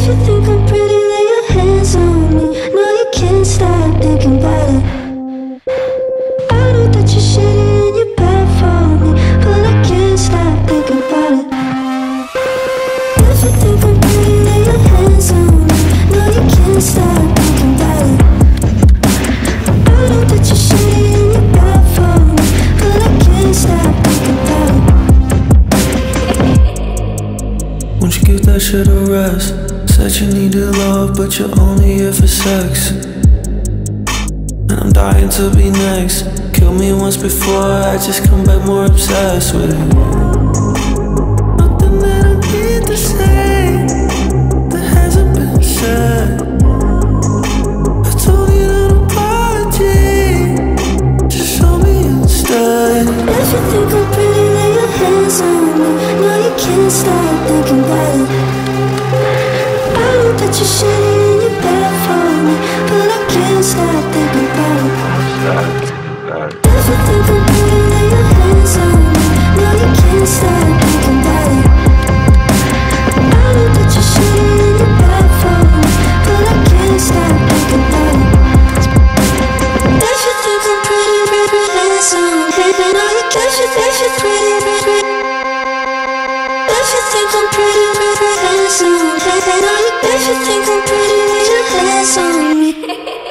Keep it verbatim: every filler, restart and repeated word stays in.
If you think I'm pretty, lay your hands on me. No, you can't stop thinking about it. I know that you're shitty and you're bad for me, but I can't stop thinking about it. If you think I'm pretty, lay your hands on me. No, you can't stop thinking about it. I know that you're shitty and you're bad for me, but I can't stop thinking about it. Won't you give that shit a rest? Said you needed love, but you're only here for sex. And I'm dying to be next. Killed me once before, I just come back more obsessed with it. Nothing that I need to say that hasn't been said. I told you an apology, just show me instead. If you think I'm pretty, lay your hands on me. No, you can't stop thinking about it. I know that you're shitty and you're bad for me, but I can't stop thinking about it. If you think I'm pretty, lay your hands on me. No, you can't stop thinking about it. I know that you're shitty and you're bad for me, but I can't stop thinking about it. If you think I'm pretty, pretty, hands on me. No, you can't, you think you're pretty, pretty. If you think I'm pretty, pretty, hands on me. No, you, if you think I'm pretty, lay your hands on me.